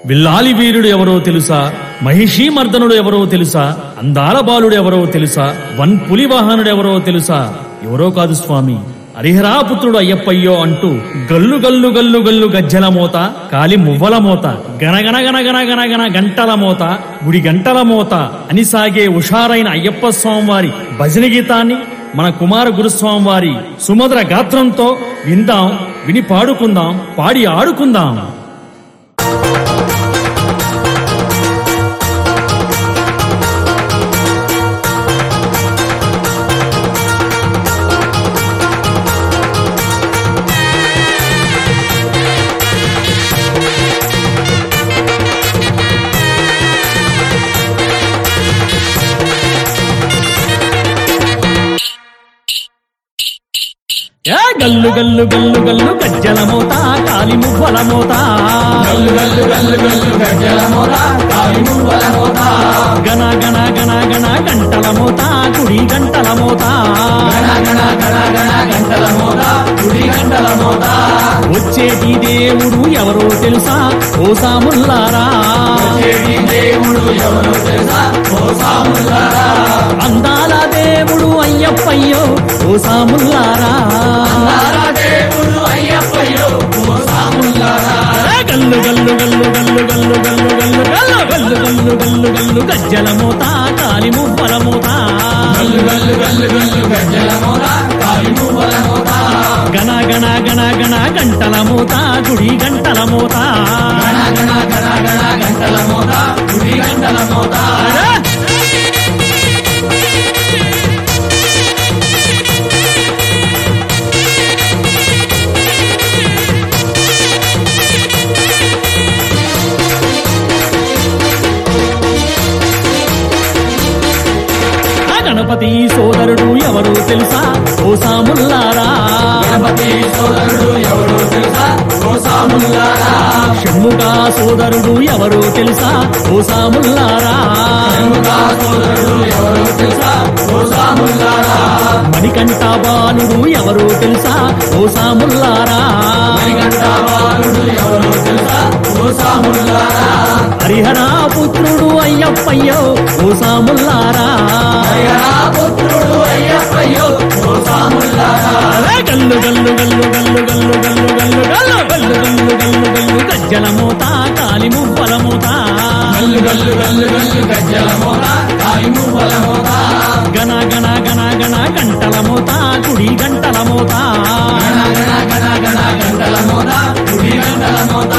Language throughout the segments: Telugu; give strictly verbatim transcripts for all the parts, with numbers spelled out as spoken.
విల్లాలి వీరుడు ఎవరో తెలుసా? మహిషీ మర్దనుడు ఎవరో తెలుసా? అందాల బాలుడు ఎవరో తెలుసా? వన్ పులి వాహనుడు ఎవరో తెలుసా? ఎవరో కాదు స్వామి, హరిహరాపుత్రుడు అయ్యప్పయ్యో అంటూ గల్లు గల్లు గల్లు గల్లు గజ్జల మోత, కాలి మువ్వల మోత, గనగన గన గన గన గన గంటల మోత, గుడి గంటల మోత అని సాగే ఉషారైన అయ్యప్ప స్వామి వారి భజన గీతాన్ని మన కుమార గురుస్వామి వారి సుమధుర గాత్రంతో విందాం, విని పాడుకుందాం, పాడి ఆడుకుందాం. గల్లు గల్లు గల్లు గల్లు గజ్జల మోత, కాలి మువ్వల మోత, గల్లు గల్లు గల్లు గల్లు గజ్జల మోత, కాలి మువ్వల మోత, గణ గణ గణ గణ గంటల మోత, గుడి గంటల మోత, గణ గణ గణ గణ గంటల మోత, గుడి గంటల మోత. వచ్చేటి దేవుడు ఎవరో తెలుసా? ఓ సాముల్లారా, వచ్చేటి దేవుడు ఎవరో తెలుసా? ఓ సాముల్లారా, అందాల దేవుడు అయ్యప్పయ్యో ఓ సాముల్లారా, అందాల దేవుడు అయ్యప్పయ్యో ఓ సాముల్లారా. గల్లు గల్లు గల్లు గల్లు గల్లు గల్లు గల్లు గల్లు గల్లు గల్లు గల్లు గల్లు గజ్జల మోత, కాలి మువ్వల మోత, గల్లు గల్లు గల్లు గల్లు గజ్జల మోత, కాలి మువ్వల మోత, గణ గణ గణ గణ గంటల మోత, గుడి గంటల మోత, గణ గణ గణ గణ గంటల మోత, గుడి గంటల మోత. గణపతి సోదరుడు ఎవరో తెలుసా? ఓ సాముల్లారా, గణపతి సోదరుడు ఎవరో తెలుసా? ఓ సాముల్లారా, షణ్ముఖ సోదరుడు ఎవరో తెలుసా? ఓ సాముల్లారా, షణ్ముఖ సోదరుడు ఎవరో తెలుసా? ఓ సాముల్లారా, మణికంఠ బాలుడు ఎవరో తెలుసా? ఓ సాముల్లారా, మణికంఠ బాలుడు ఎవరో తెలుసా? ఓ సాముల్లారా, హరిహరా పుత్రుడు అయ్యప్పయ్యో ఓ సాముల్లారా, హరిహరాపుత్రుడు అయ్యప్పయ్యో ఓ సాముల్లారా. గల్లు గల్లు గల్లు గల్లు గల్లు గల్లు గల్లు గల్లు గల్లు గల్లు గల్లు గల్లు గజ్జల మోత, కాలి మువ్వల మోత, గల్లు గల్లు గల్లు గల్లు గజ్జల మోత, కాలి మువ్వల మోత, గణ గణ గణ గణ గంటల మోత, గుడి గంటల మోత, గణ గణ గణ గణ గంటల మోత, గుడి గంటల మోత.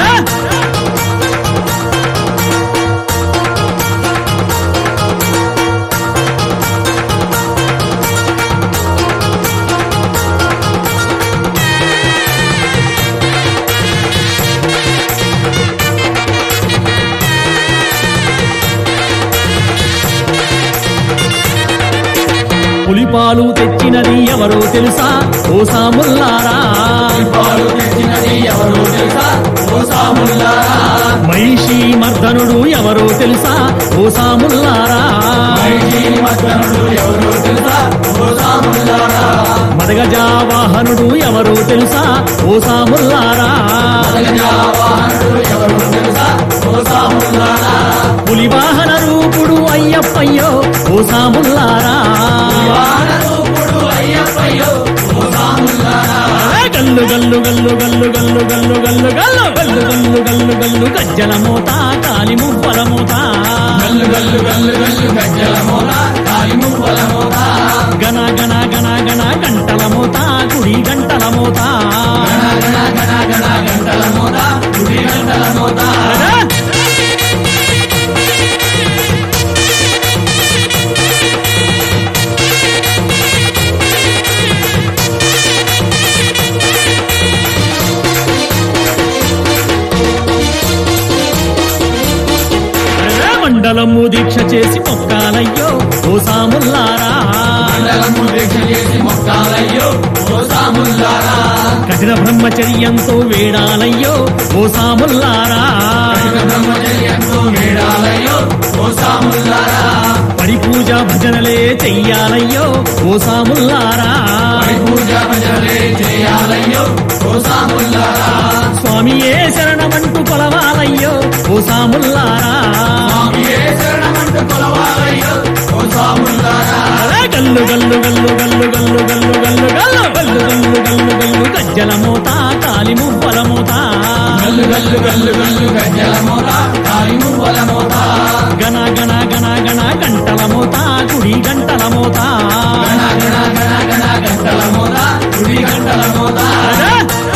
పులిపాలు తెచ్చినది ఎవరో తెలుసా? ఓ సాముల్లారా, పాలు తెచ్చినది ఎవరో తెలుసా? ఓ సాముల్లారా, మహిషీ మర్దనుడు ఎవరో తెలుసా? ఓ సాముల్లారా, మహిషీ మర్దనుడు ఎవరో తెలుసా? ఓ సాముల్లారా, మదగజ వాహనుడు ఎవరో తెలుసా? ఓ సాముల్లారా, వాహనుడు ఎవరో తెలుసా? ఓ సాముల్లారా, పులి వాహన రూపుడు అయ్యప్పయ్యో ఓ సాముల్లారా, వాహన రూపుడు అయ్యప్పయ్యో ఓ సాముల్లారా, గల్లు గల్లు గల్లు గల్లు గల్లు గల్లు గల్లు గల్లు గల్లు గల్లు గల్లు గల్లు గజ్జల మోత, కాలి మువ్వల మోత, గల్లు గల్లు గల్లు గల్లు గజ్జల మోత, కాలి మువ్వల మోత, గణ గణ గణ గణ గంటల మోత, గుడి గంటల మోత, గణ గణ గణ గణ గంటల మోత, గుడి గంటల మోత. మండలము దీక్ష చేసి మొక్కాలయ్యో ఓ సాముల్లారా, మండలము దీక్ష చేసి మొక్కాలయ్యో ఓ సాముల్లారా, కఠిన బ్రహ్మచర్యంతో వేడాలయ్యో ఓ సాముల్లారా, కఠిన బ్రహ్మచర్యంతో వేడాలయ్యో ఓ సాముల్లారా, పడి పూజ భజనలే చెయ్యాలయ్యో ఓ సాముల్లారా, పడి పూజ భజనలే చేయాలయ్యో ఓ సాముల్లారా, స్వామియే శరణమంటూ కొలవాలయ్యో సాముల్లారా స్వామియే శరణమంటూ కొలవాలయ్యో ఓ సాములారా. అరే గల్లు గల్లు గల్లు గల్లు గల్లు గల్లు గల్లు గల్లు గల్లు గల్లు గల్లు గల్లు గజ్జల మోత కాలి మువ్వల మోత గల్లు గల్లు గల్లు గల్లు గజ్జల మోత కాలి మువ్వల మోత. గణ గణ గణ గణ గంటల మోత గుడి గంటల మోత గణ గణ గణ గణ గంటల మోత గుడి గంటల మోత. అరే!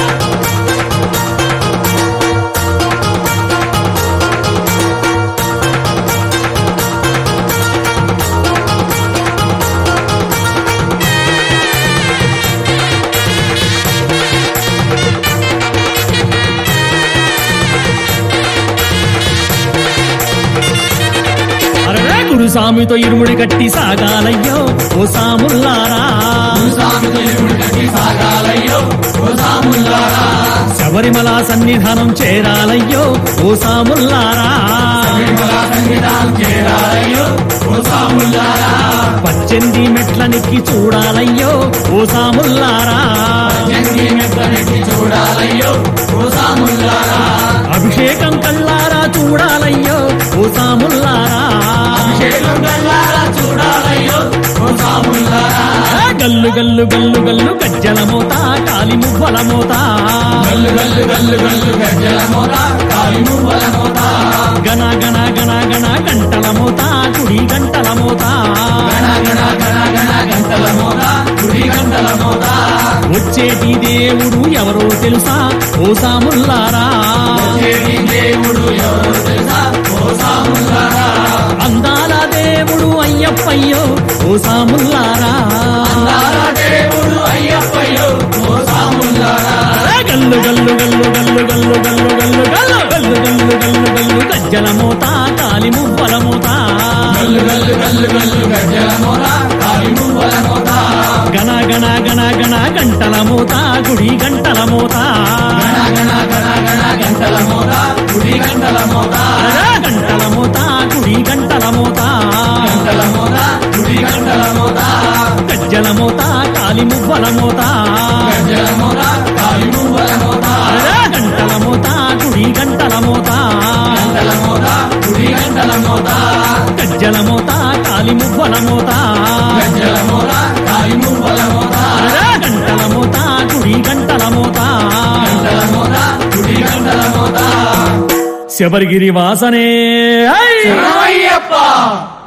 అరే గురుసామితో ఇరుముడి కట్టి సాగాలయ్యో ఓ సాముల్లారా స్వామితో ఇరుముడి కట్టి సాగాలయ్యో ఓ సాములారా. శబరిమల సన్నిధానం చేరాలయ్యో ఓ సాముల్లారా శబరిమల సన్నిధానం చేరాలయ్యో ఓ సాములారా. పద్దెనిమిది మెట్ల నెక్కి చూడాలయ్యో ఓ సాముల్లారా జంగి మెట్లనెక్కి చూడాలయ్యో ఓ సాములారా. అభిషేకం కల్లారా చూడాలయ్యో ఓ సాముల్లారా అభిషేకం కల్లారా చూడాలయ్యో ఓ సాములారా. ఆ గల్లు గల్లు గల్లు గల్లు గజ్జల మోత కాలి మువ్వల మోత గల్లు గల్లు గల్లు గల్లు గజ్జల మోత కాలి మువ్వల మోత. గణ గణ గణ గణ గంటల మోత గుడి గంటల మోత గణ గణ గణ గణ గంటల మోత గుడి గంటల మోత. వచ్చేటి దేవుడు ఎవరో తెలుసా ఓ సాముల్లారా చేరి దేవుడు ఎవరో తెలుసా ఓ సాములారా. అందాల దేవుడు అయ్యప్పయ్యో ఓ సాముల్లారా అందాల దేవుడు అయ్యప్పయ్యో ఓ సాములారా. ఆ గల్లు గల్లు గల్లు గల్లు గల్లు గల్లు గల్లు గల్లు గల్లు గల్లు గల్లు గల్లు గజ్జల మోత కాలి మువ్వల మోత గల్లు గల్లు గల్లు గల్లు గజ్జల మోత కాలి మువ్వల మోత. గణ గణ గణ గణ గంటల మోత గుడి గంటల మోత గణ గణ గణ గణ గంటల మోత గుడి గంటల మోత. అరే గంటల మోత గుడి గంటల మోత గంటల మోత గుడి గంటల మోత. గజ్జల మోత కాలి మువ్వల మోత గజ్జల మోత కాలి మువ్వల మోత. అరే గంటల మోత గుడి గంటల మోత గంటల మోత గుడి గంటల మోత. గజ్జల మోత కాలి మువ్వల మోత గజ్జల మోత కాలి మువ్వల మోత. అరే గంటల మోత గుడి గంటల మోత గంటల మోత గుడి గంటల మోత. శబరిగిరి వాసనే ఐ! శరణమయ్యప్ప.